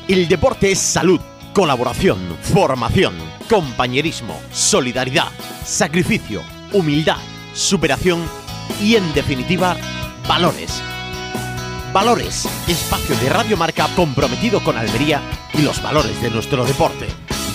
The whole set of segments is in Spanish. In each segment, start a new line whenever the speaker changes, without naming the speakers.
El deporte es salud, colaboración, formación, compañerismo, solidaridad, sacrificio, humildad, superación y, en definitiva, valores. Valores, espacio de Radio Marca comprometido con Almería y los valores de nuestro deporte.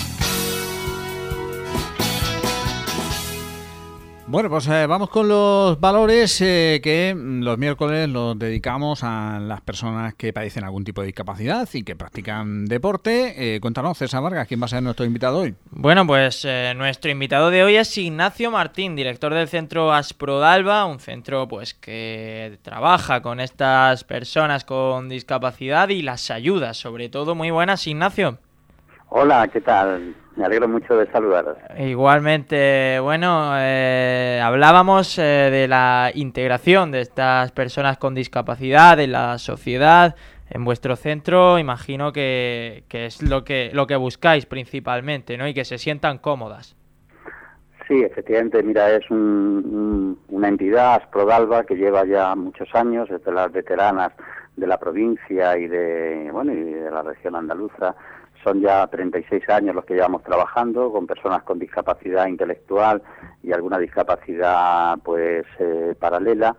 Bueno, pues vamos con los valores que los miércoles los dedicamos a las personas que padecen algún tipo de discapacidad y que practican deporte. Cuéntanos, César Vargas, ¿quién va a ser nuestro invitado hoy?
Bueno, pues nuestro invitado de hoy es Ignacio Martín, director del centro Asprodalba, un centro pues que trabaja con estas personas con discapacidad y las ayuda, sobre todo. Muy buenas, Ignacio.
Hola, ¿qué tal? Me alegro mucho de saludaros.
Igualmente, bueno, hablábamos de la integración de estas personas con discapacidad en la sociedad. En vuestro centro, imagino que es lo que buscáis principalmente, ¿no? Y que se sientan cómodas.
Sí, efectivamente, mira, es una entidad, Asprodalba, que lleva ya muchos años, es de las veteranas de la provincia y de la región andaluza. Son ya 36 años los que llevamos trabajando con personas con discapacidad intelectual y alguna discapacidad paralela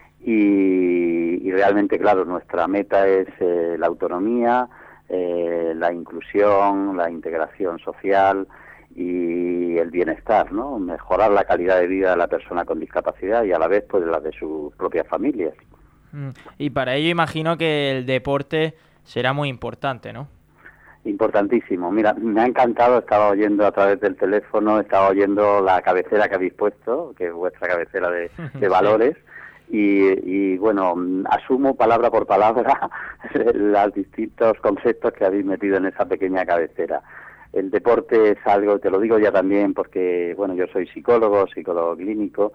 y realmente, claro, nuestra meta es la autonomía, la inclusión, la integración social y el bienestar, ¿no? Mejorar la calidad de vida de la persona con discapacidad y a la vez pues la de sus propias familias.
Y para ello imagino que el deporte será muy importante, ¿no?
Importantísimo. Mira, me ha encantado, estaba oyendo a través del teléfono, estaba oyendo la cabecera que habéis puesto, que es vuestra cabecera de valores, y bueno, asumo palabra por palabra los distintos conceptos que habéis metido en esa pequeña cabecera. El deporte es algo, te lo digo ya también porque, bueno, yo soy psicólogo clínico,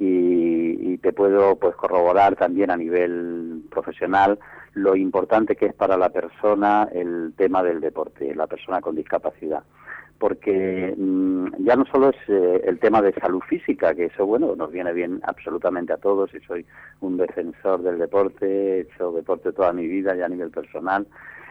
y te puedo pues corroborar también a nivel profesional lo importante que es para la persona el tema del deporte, la persona con discapacidad, porque ya no solo es el tema de salud física, que eso, bueno, nos viene bien absolutamente a todos, y soy un defensor del deporte, he hecho deporte toda mi vida ya a nivel personal,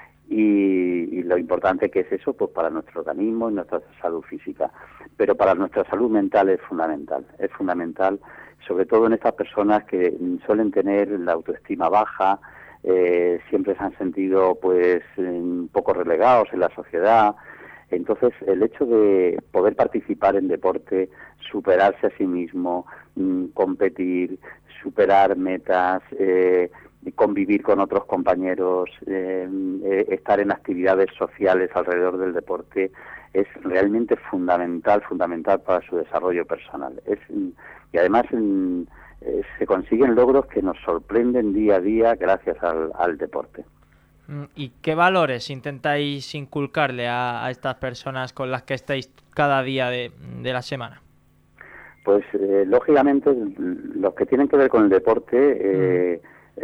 y lo importante que es eso pues para nuestro organismo y nuestra salud física, pero para nuestra salud mental es fundamental, sobre todo en estas personas que suelen tener la autoestima baja, siempre se han sentido pues un poco relegados en la sociedad. Entonces el hecho de poder participar en deporte, superarse a sí mismo, competir, superar metas, convivir con otros compañeros, estar en actividades sociales alrededor del deporte, es realmente fundamental para su desarrollo personal. Y además se consiguen logros que nos sorprenden día a día gracias al deporte.
¿Y qué valores intentáis inculcarle a estas personas con las que estáis cada día de la semana?
Pues lógicamente los que tienen que ver con el deporte,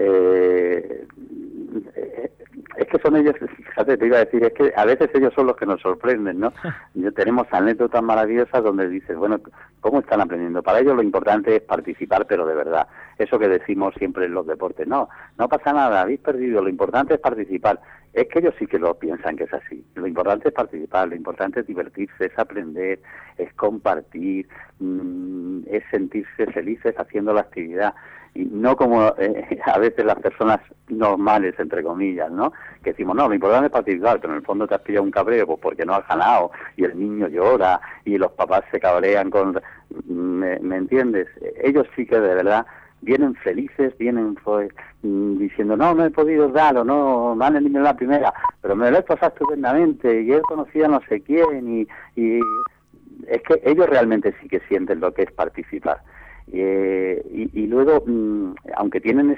es que son ellos, fíjate, te iba a decir, es que a veces ellos son los que nos sorprenden, ¿no? Tenemos anécdotas maravillosas donde dices, bueno, ¿cómo están aprendiendo? Para ellos lo importante es participar, pero de verdad. Eso que decimos siempre en los deportes, no pasa nada, habéis perdido, lo importante es participar. Es que ellos sí que lo piensan que es así. Lo importante es participar, lo importante es divertirse, es aprender, es compartir, es sentirse felices haciendo la actividad. Y no como a veces las personas normales, entre comillas, ¿no? Que decimos, no, lo importante es participar, pero en el fondo te has pillado un cabreo pues porque no has ganado, y el niño llora, y los papás se cabrean con... ¿Me entiendes? Ellos sí que de verdad vienen felices, vienen diciendo, no he podido dar, o no han el niño en la primera, pero me lo he pasado estupendamente, y he conocido a no sé quién, y es que ellos realmente sí que sienten lo que es participar. Y luego, aunque tienen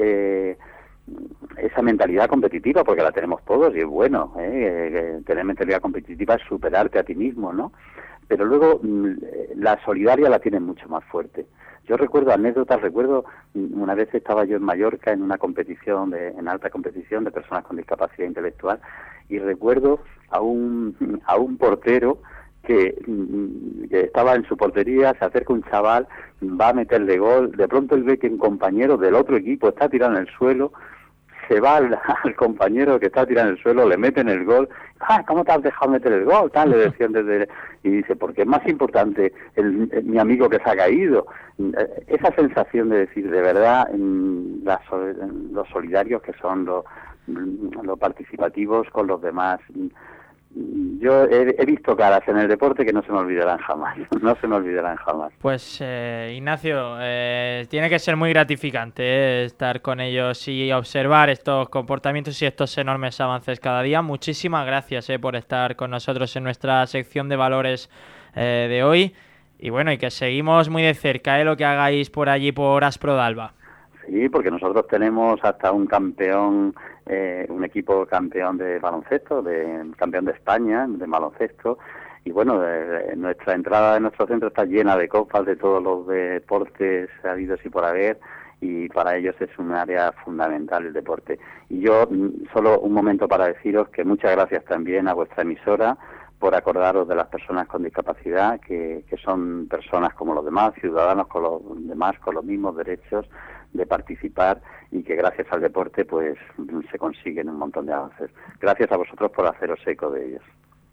esa mentalidad competitiva, porque la tenemos todos y es bueno, tener mentalidad competitiva es superarte a ti mismo, ¿no? Pero luego la solidaria la tienen mucho más fuerte. Yo recuerdo anécdotas, una vez estaba yo en Mallorca en una competición, en alta competición de personas con discapacidad intelectual, y recuerdo a un portero que estaba en su portería, se acerca un chaval, va a meterle gol, de pronto él ve que un compañero del otro equipo está tirado en el suelo, se va al compañero que está tirado en el suelo, le meten el gol. ¿Cómo te has dejado meter el gol? Tal, le decían y dice, porque es más importante mi amigo que se ha caído. Esa sensación de decir, de verdad, los solidarios que son, los participativos con los demás. Yo he visto caras en el deporte que no se me olvidarán jamás,
Pues Ignacio, tiene que ser muy gratificante estar con ellos y observar estos comportamientos y estos enormes avances cada día. Muchísimas gracias por estar con nosotros en nuestra sección de valores de hoy. Y bueno, y que seguimos muy de cerca lo que hagáis por allí por Asprodalba.
Sí, porque nosotros tenemos hasta un campeón, un equipo campeón de baloncesto, campeón de España de baloncesto, y bueno, nuestra entrada de nuestro centro está llena de copas de todos los deportes habidos y por haber, y para ellos es un área fundamental el deporte. Y yo solo un momento para deciros que muchas gracias también a vuestra emisora por acordaros de las personas con discapacidad, que son personas como los demás, ciudadanos con los demás, con los mismos derechos de participar, y que gracias al deporte pues se consiguen un montón de avances. Gracias a vosotros por haceros eco de ellos.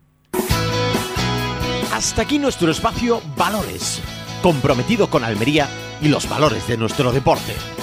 Hasta aquí nuestro espacio Valores, comprometido con Almería y los valores de nuestro deporte.